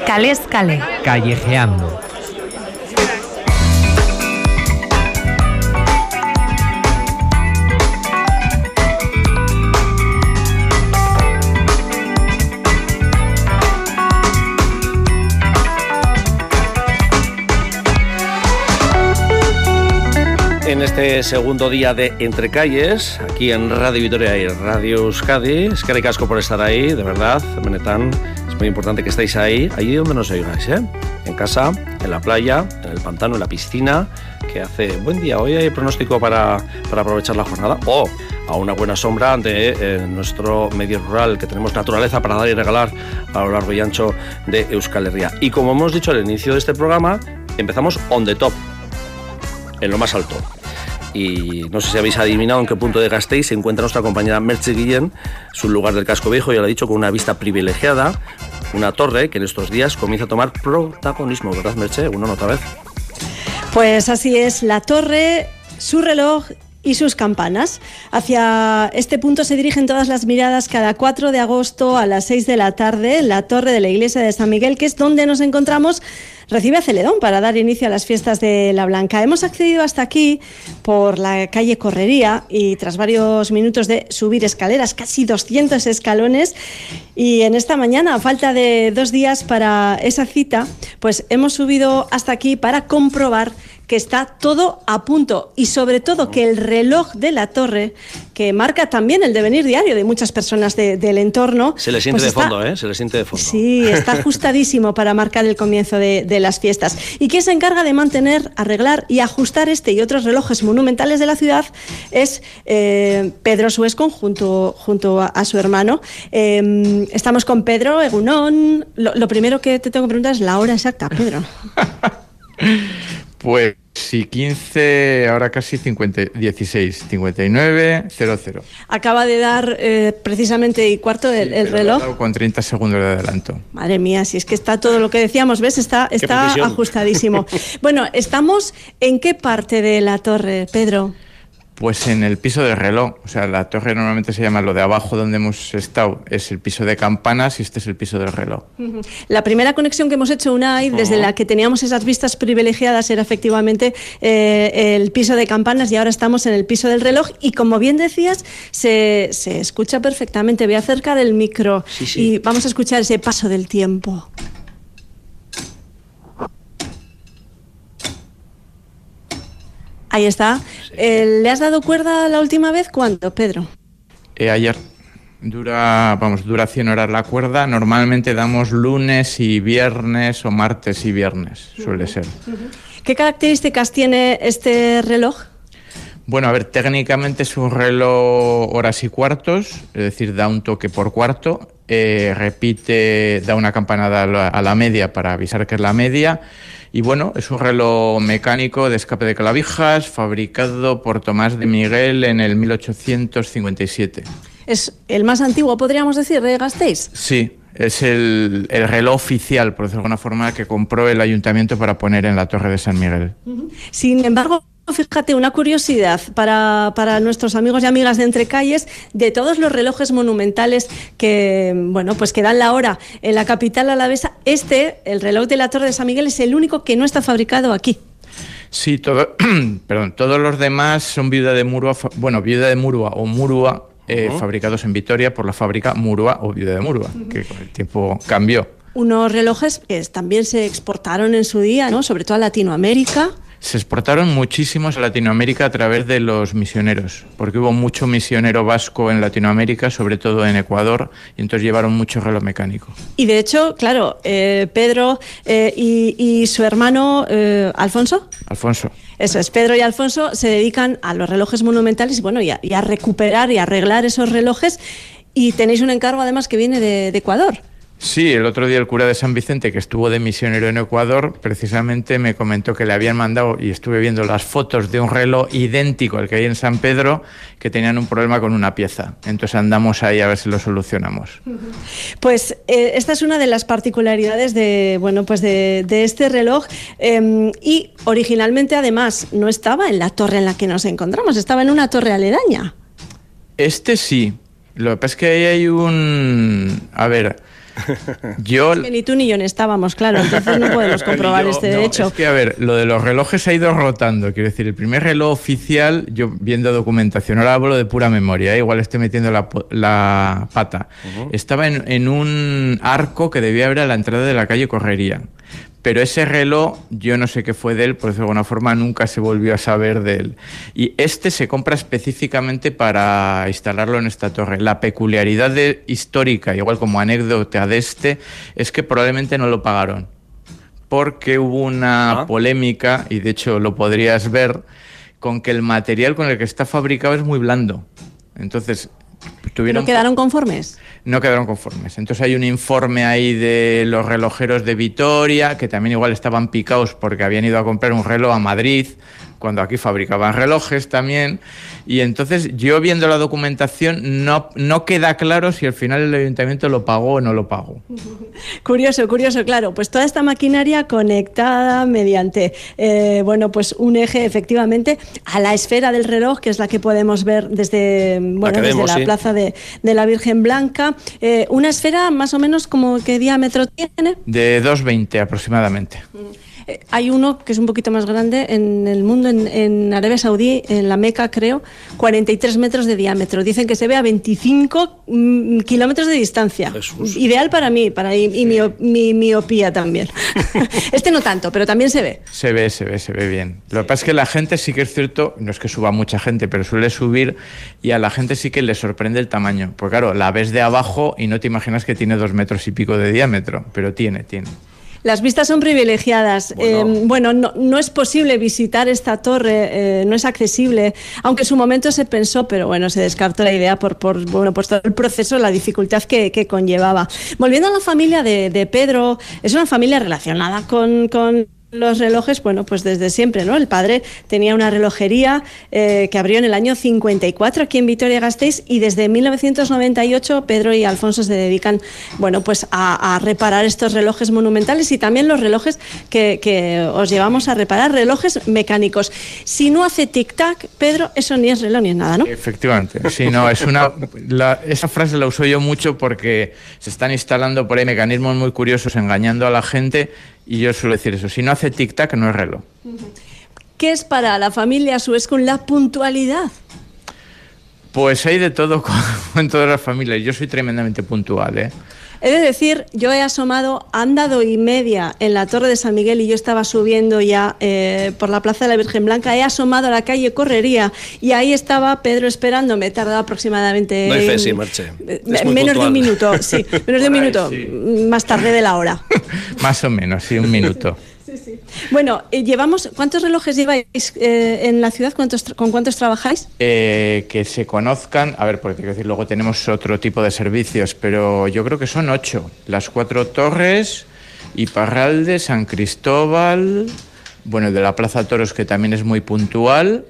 Calés Calé. Callejeando. En este segundo día de Entre Calles, aquí en Radio Vitoria y Radio Euskadi, eskerrik asko por estar ahí, de verdad, benetan, es muy importante que estéis ahí donde nos oigáis, en casa, en la playa, en el pantano, en la piscina, que hace buen día. Hoy hay pronóstico para aprovechar la jornada, o a una buena sombra de nuestro medio rural, que tenemos naturaleza para dar y regalar a lo largo y ancho de Euskal Herria. Y como hemos dicho al inicio de este programa, empezamos on the top, en lo más alto. Y no sé si habéis adivinado en qué punto de Gasteiz se encuentra nuestra compañera Merche Guillén, su lugar del casco viejo, ya lo he dicho, con una vista privilegiada, una torre que en estos días comienza a tomar protagonismo, ¿verdad, Merche? Uno otra vez. Pues así es, la torre, su reloj y sus campanas. Hacia este punto se dirigen todas las miradas cada 4 de agosto a las 6 de la tarde. La torre de la iglesia de San Miguel, que es donde nos encontramos, recibe a Celedón para dar inicio a las fiestas de la Blanca. Hemos accedido hasta aquí por la calle Correría y tras varios minutos de subir escaleras, casi 200 escalones, y en esta mañana, a falta de 2 días para esa cita, pues hemos subido hasta aquí para comprobar que está todo a punto y sobre todo que el reloj de la torre, que marca también el devenir diario de muchas personas del entorno... Se le siente pues de fondo, Se le siente de fondo. Sí, está ajustadísimo para marcar el comienzo de las fiestas. ¿Y quién se encarga de mantener, arreglar y ajustar este y otros relojes monumentales de la ciudad? Es Pedro Suescon junto a su hermano. Estamos con Pedro, Egunon. Lo primero que te tengo que preguntar es la hora exacta, Pedro. Pues sí, 15, ahora casi 16, 59, 00. Acaba de dar precisamente y cuarto el reloj. Con 30 segundos de adelanto. Madre mía, si es que está todo lo que decíamos, ¿ves? Está ajustadísimo. Bueno, ¿estamos en qué parte de la torre, Pedro? Pues en el piso del reloj. O sea, la torre normalmente se llama lo de abajo donde hemos estado, es el piso de campanas y este es el piso del reloj. La primera conexión que hemos hecho, Unai, desde la que teníamos esas vistas privilegiadas, era efectivamente el piso de campanas y ahora estamos en el piso del reloj y como bien decías, se escucha perfectamente. Voy a acercar el micro y vamos a escuchar ese paso del tiempo. Ahí está. ¿Le has dado cuerda la última vez? ¿Cuándo, Pedro? Ayer. Dura 100 horas la cuerda. Normalmente damos lunes y viernes o martes y viernes, suele ser. ¿Qué características tiene este reloj? Bueno, a ver, técnicamente es un reloj horas y cuartos, es decir, da un toque por cuarto, repite, da una campanada a la media para avisar que es la media. Y bueno, es un reloj mecánico de escape de clavijas, fabricado por Tomás de Miguel en el 1857. ¿Es el más antiguo, podríamos decir, de Gasteiz? Sí, es el reloj oficial, por decirlo de alguna forma, que compró el ayuntamiento para poner en la Torre de San Miguel. Sin embargo, fíjate, una curiosidad para nuestros amigos y amigas de Entre Calles, de todos los relojes monumentales que, bueno, pues que dan la hora en la capital alavesa, el reloj de la Torre de San Miguel, es el único que no está fabricado aquí. Sí, todos los demás son viuda de Murua o Murua, fabricados en Vitoria por la fábrica Murua o viuda de Murua, que con el tiempo cambió. Unos relojes que también se exportaron en su día, ¿no? Sobre todo a Latinoamérica. Se exportaron muchísimos a Latinoamérica a través de los misioneros, porque hubo mucho misionero vasco en Latinoamérica, sobre todo en Ecuador, y entonces llevaron mucho reloj mecánico. Y de hecho, claro, Pedro y su hermano Alfonso. Eso es, Pedro y Alfonso se dedican a los relojes monumentales y a recuperar y arreglar esos relojes, y tenéis un encargo además que viene de Ecuador. Sí, el otro día el cura de San Vicente, que estuvo de misionero en Ecuador, precisamente me comentó que le habían mandado, y estuve viendo las fotos de un reloj idéntico al que hay en San Pedro, que tenían un problema con una pieza. Entonces andamos ahí a ver si lo solucionamos. Pues esta es una de las particularidades de este reloj, y originalmente además no estaba en la torre en la que nos encontramos, estaba en una torre aledaña. Este sí. Lo que pasa es que ahí hay un... A ver... Yo... Es que ni tú ni yo no estábamos, claro, entonces no podemos comprobar este hecho. Es que, a ver, lo de los relojes ha ido rotando. Quiero decir, el primer reloj oficial, yo viendo documentación, ahora hablo de pura memoria, igual estoy metiendo la pata. Estaba en un arco que debía haber a la entrada de la calle Correría. Pero ese reloj, yo no sé qué fue de él, por decirlo de alguna forma, nunca se volvió a saber de él. Y este se compra específicamente para instalarlo en esta torre. La peculiaridad histórica, igual como anécdota de este, es que probablemente no lo pagaron. Porque hubo una polémica, y de hecho lo podrías ver, con que el material con el que está fabricado es muy blando. Entonces... ¿No quedaron conformes? No quedaron conformes. Entonces hay un informe ahí de los relojeros de Vitoria, que también igual estaban picados porque habían ido a comprar un reloj a Madrid, cuando aquí fabricaban relojes también. Y entonces yo viendo la documentación no queda claro si al final el ayuntamiento lo pagó o no lo pagó. Curioso, claro. Pues toda esta maquinaria conectada mediante pues un eje efectivamente a la esfera del reloj, que es la que podemos ver desde la plaza de la Virgen Blanca. Una esfera más o menos como ¿qué diámetro tiene? De 2,20 aproximadamente. Hay uno que es un poquito más grande en el mundo, en Arabia Saudí, en la Meca, creo, 43 metros de diámetro. Dicen que se ve a 25 kilómetros de distancia. Jesús. Ideal para mí, mi miopía también. Este no tanto, pero también se ve. Se ve bien. Lo que pasa es que la gente sí que es cierto, no es que suba mucha gente, pero suele subir y a la gente sí que le sorprende el tamaño. Porque claro, la ves de abajo y no te imaginas que tiene 2 metros y pico de diámetro, pero tiene. Las vistas son privilegiadas. No es posible visitar esta torre, no es accesible, aunque en su momento se pensó, pero bueno, se descartó la idea por todo el proceso, la dificultad que conllevaba. Volviendo a la familia de Pedro, es una familia relacionada con los relojes, pues desde siempre, ¿no? El padre tenía una relojería que abrió en el año 54 aquí en Vitoria-Gasteiz, y desde 1998 Pedro y Alfonso se dedican, pues a reparar estos relojes monumentales y también los relojes que os llevamos a reparar, relojes mecánicos. Si no hace tic-tac, Pedro, eso ni es reloj ni es nada, ¿no? Efectivamente. Sí, no, esa frase la uso yo mucho porque se están instalando por ahí mecanismos muy curiosos engañando a la gente. Y yo suelo decir eso, si no hace tic-tac no es reloj. ¿Qué es para la familia Suescun la puntualidad? Pues hay de todo en todas las familias. Yo soy tremendamente puntual, ¿eh? He de decir, yo he asomado, han dado y media en la Torre de San Miguel y yo estaba subiendo ya por la Plaza de la Virgen Blanca, he asomado a la calle Correría y ahí estaba Pedro esperándome, tardaba aproximadamente... No hay fe, sí, Merche. Menos de un minuto, sí, menos de un minuto, sí. Más tarde de la hora. Más o menos, sí, un minuto. Sí. Bueno, ¿cuántos relojes lleváis en la ciudad? ¿Con cuántos trabajáis? Que se conozcan, a ver, porque quiero decir, luego tenemos otro tipo de servicios, pero yo creo que son 8. Las 4 torres, Iparralde, San Cristóbal, el de la Plaza Toros, que también es muy puntual,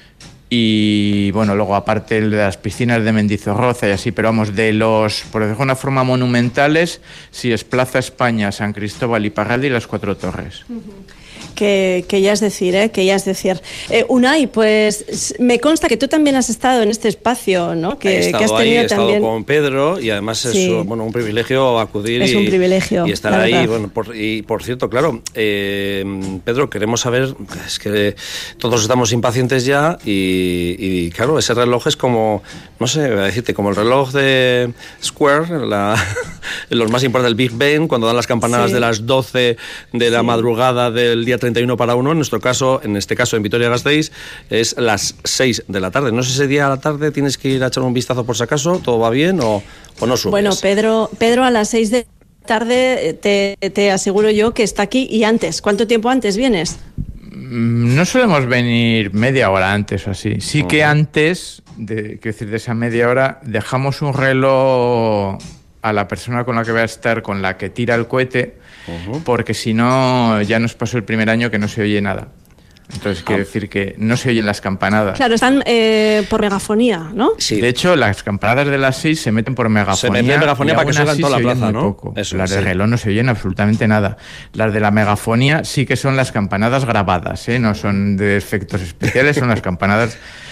y luego aparte el de las piscinas de Mendizorroza y así, pero vamos, de los, por decirlo de una forma, monumentales, sí es Plaza España, San Cristóbal, Iparralde y las 4 torres. Que ya es decir, que ya es decir. Unai, pues me consta que tú también has estado en este espacio, ¿no? He estado con Pedro y además es un privilegio acudir un privilegio, y estar ahí. Por cierto, claro, Pedro, queremos saber, es que todos estamos impacientes ya y claro, ese reloj es como, no sé, voy a decirte, como el reloj de Square, los más importantes del Big Ben, cuando dan las campanadas de las 12 de la madrugada del día 31 para uno, en este caso en Vitoria-Gasteiz, es las 6 de la tarde. No sé si ese día a la tarde tienes que ir a echar un vistazo por si acaso, ¿todo va bien o no subes? Bueno, Pedro a las 6 de la tarde te aseguro yo que está aquí y antes. ¿Cuánto tiempo antes vienes? No solemos venir media hora antes o así. Sí que antes, de esa media hora, dejamos un reloj a la persona con la que va a estar, con la que tira el cohete, porque si no, ya nos pasó el primer año que no se oye nada. Entonces, quiere decir que no se oyen las campanadas. Claro, están por megafonía, ¿no? Sí. De hecho, las campanadas de las 6 se meten por megafonía. Se meten megafonía para que se oigan toda la plaza, ¿no? Poco. Las del reloj no se oyen absolutamente nada. Las de la megafonía sí que son las campanadas grabadas, ¿eh? No son de efectos especiales, son las campanadas...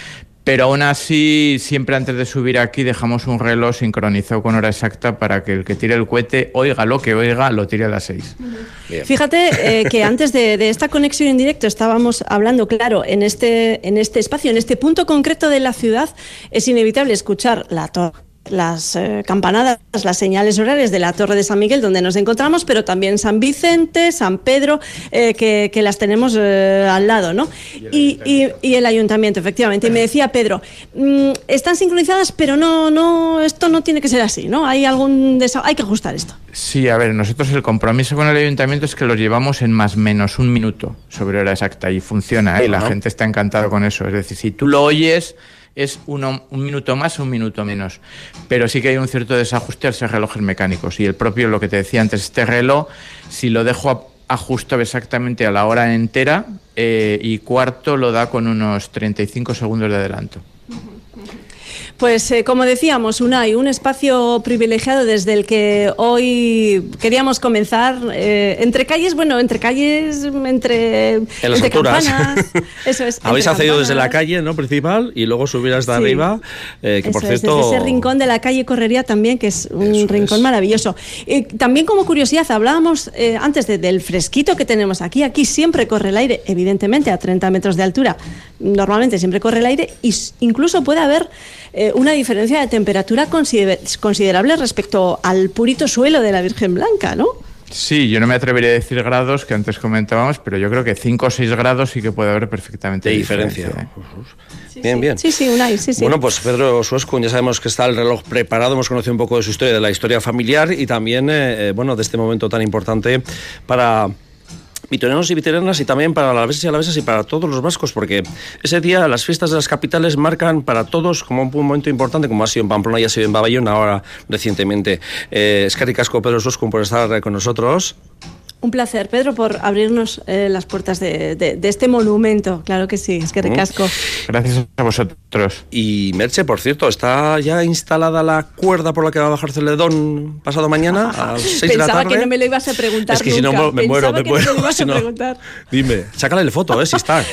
Pero aún así, siempre antes de subir aquí dejamos un reloj sincronizado con hora exacta para que el que tire el cohete, oiga lo que oiga, lo tire a las 6. Bien. Fíjate que antes de esta conexión en directo estábamos hablando, claro, en este espacio, en este punto concreto de la ciudad, es inevitable escuchar las campanadas, las señales horarias de la Torre de San Miguel, donde nos encontramos, pero también San Vicente, San Pedro, que las tenemos al lado, ¿no? Y el ayuntamiento, efectivamente. Y me decía Pedro, están sincronizadas, pero no, esto no tiene que ser así, ¿no? Hay que ajustar esto. Sí, a ver, nosotros el compromiso con el ayuntamiento es que los llevamos en más o menos un minuto sobre hora exacta y funciona, y la gente está encantada con eso. Es decir, si tú lo oyes, es un minuto más o un minuto menos, pero sí que hay un cierto desajuste a esos relojes mecánicos, y el propio, lo que te decía antes, este reloj, si lo dejo ajustado exactamente a la hora entera y cuarto, lo da con unos 35 segundos de adelanto. Pues como decíamos, Unai, un espacio privilegiado desde el que hoy queríamos comenzar, entre campanas. Eso es. Habéis accedido desde la calle, ¿no?, principal, y luego subir hasta arriba, que eso, por cierto... desde ese rincón de la calle Correría también, que es un rincón maravilloso. También como curiosidad, hablábamos antes del fresquito que tenemos aquí. Aquí siempre corre el aire, evidentemente a 30 metros de altura. Normalmente siempre corre el aire, y incluso puede haber una diferencia de temperatura considerable respecto al purito suelo de la Virgen Blanca, ¿no? Sí, yo no me atrevería a decir grados, que antes comentábamos, pero yo creo que 5 o 6 grados sí que puede haber perfectamente de diferencia. Bien. Sí, Unai, sí. Bueno, pues Pedro Suescun, ya sabemos que está el reloj preparado, hemos conocido un poco de su historia, de la historia familiar, y también, de este momento tan importante para vitorianos y vitorianas, y también para alaveses y alavesas y para todos los vascos, porque ese día las fiestas de las capitales marcan para todos como un momento importante, como ha sido en Pamplona y ha sido en Baballón ahora recientemente. Eskerrik asko, Pedro Suescun, por estar con nosotros. Un placer, Pedro, por abrirnos las puertas de este monumento. Claro que sí, eskerrik asko. Gracias a vosotros. Y Merche, por cierto, ¿está ya instalada la cuerda por la que va a bajar Celedón pasado mañana a las 6 de la tarde? Pensaba que no me lo ibas a preguntar. Es que nunca. Si no me muero. No me lo ibas a preguntar. Dime, sácale foto, si está.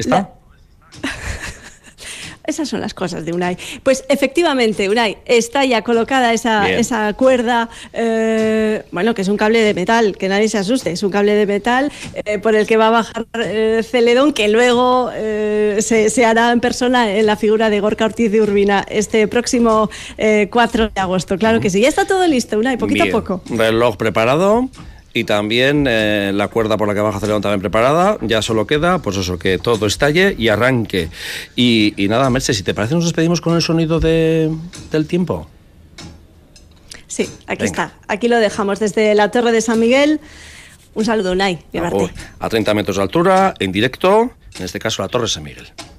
Esas son las cosas de Unai. Pues efectivamente, Unai, está ya colocada esa cuerda, que es un cable de metal, que nadie se asuste, es un cable de metal por el que va a bajar Celedón, que luego se hará en persona en la figura de Gorka Ortiz de Urbina este próximo 4 de agosto. Claro que sí, ya está todo listo, Unai, poquito a poco. Reloj preparado. Y también la cuerda por la que baja Celedón también preparada. Ya solo queda, pues eso, que todo estalle y arranque. Y nada, Merche, si te parece, nos despedimos con el sonido del tiempo. Sí, aquí está. Aquí lo dejamos desde la Torre de San Miguel. Un saludo, Unai. A 30 metros de altura, en directo, en este caso la Torre de San Miguel.